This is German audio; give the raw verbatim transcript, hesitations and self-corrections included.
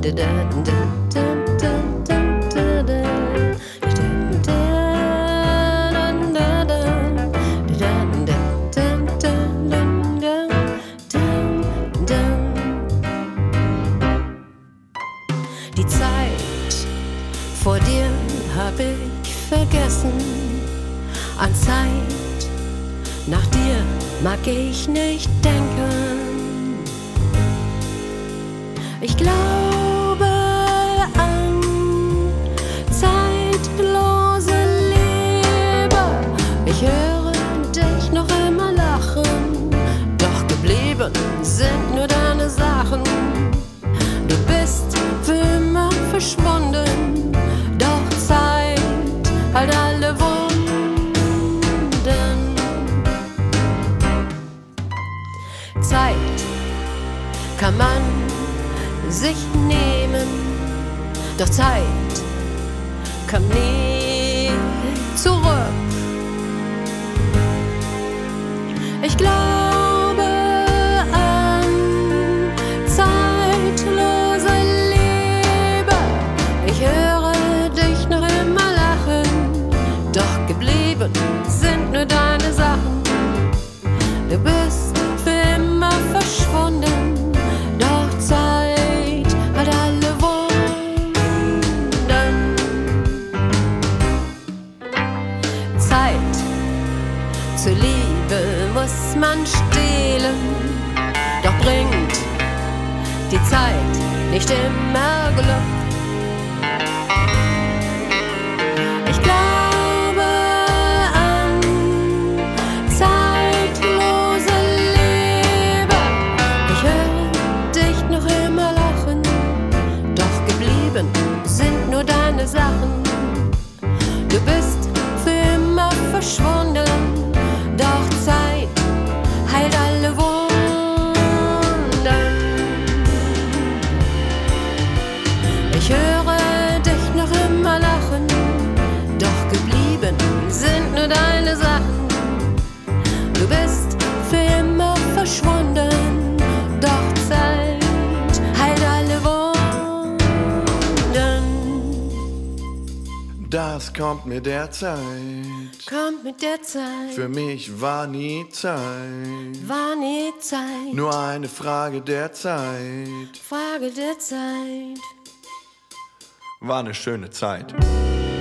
Die Zeit vor dir hab ich vergessen. An Zeit nach dir mag ich nicht denken. Ich glaube an zeitlose Liebe. Ich höre dich noch immer lachen, doch geblieben sind nur deine Sachen. Du bist für immer verschwunden, doch Zeit halt alle Wunden. Zeit kann man sich nehmen, doch Zeit kommt nie zurück. Ich glaube an zeitlose Liebe. Ich höre dich noch immer lachen, doch geblieben sind nur deine Sachen. Du bist für immer verschwunden, doch Zeit hat alle Wunden. Zeit zur Liebe muss man stehlen, doch bringt die Zeit nicht immer Glück. Ich glaube an zeitlose Liebe. Ich höre dich noch immer lachen, doch geblieben sind nur deine Sachen. Du bist für immer verschwunden, doch Zeit heilt alle Wunden. Ich höre dich noch immer lachen, doch geblieben sind nur deine Sachen. Du bist für immer verschwunden, doch Zeit heilt alle Wunden. Das kommt mit der Zeit. Kommt mit der Zeit. Für mich war nie Zeit. War nie Zeit. Nur eine Frage der Zeit. Frage der Zeit. War eine schöne Zeit.